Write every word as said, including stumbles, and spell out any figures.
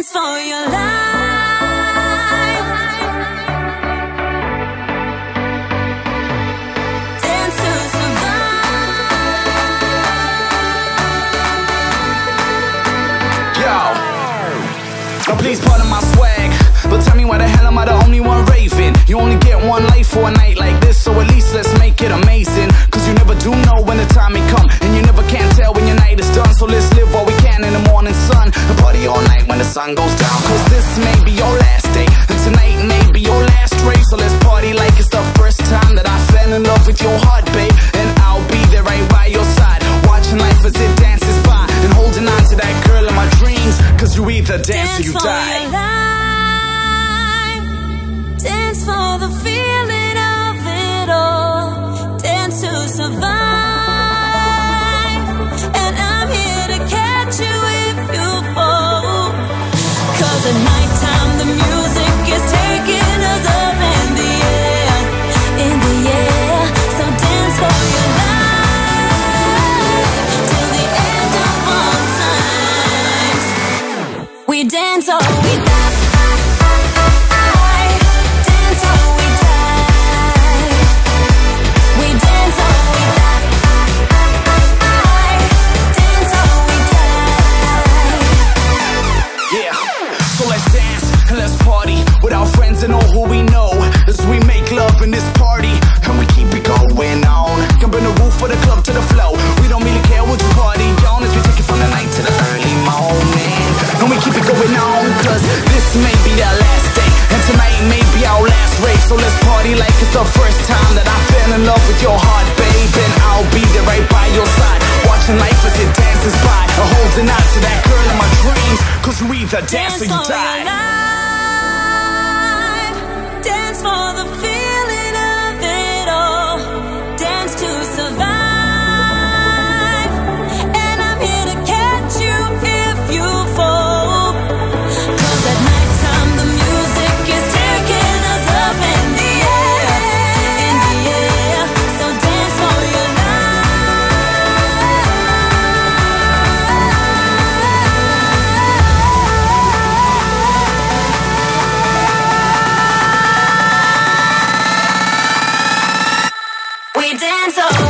dance for your life. Dance to survive. Yo, now please pardon my swag, but tell me why the hell am I the only one raving? You only get one life for a night like this, so at least let's make it amazing. Cause you never do know when the time may come, and you never can tell when your night is done. So let's live while we can in the morning sun, and party all night when the sun goes down. Cause this may be your last day, and tonight may be your last race. So let's party like it's the first time that I fell in love with your heart, babe. And I'll be there right by your side, watching life as it dances by, and holding on to that girl in my dreams. Cause you either dance, Dance or you for die. your life. Dance for the feeling of it all. Dance to survive. And I'm here to catch you if you fall. Cause at nighttime the music is taking us up in the air, in the air. So dance for your life till the end of all times. We dance or we die. Dance or we die. We dance or we die. Dance or we die. Yeah, so let's dance and let's party with our friends and all who we know, as we make love in this party, and we keep it going on. Can bring the roof for the club to the flow. We don't really care what you party on, as we take it from the night to the early morning. And we keep it going on, cause this may be our last day, and tonight may be our last race. So let's party like it's the first time that I fell in love with your heart, babe. And I'll be there right by your side, watching life as it dances by, or holding on to that girl in my dreams. Cause you either dance, Dance or you for your die. life. Dance for the feeling of it all. Dance to survive. And I'm here to catch you if you fall. Cause at nighttime the music is taking us up in the air, in the air. So dance for your life. We dance all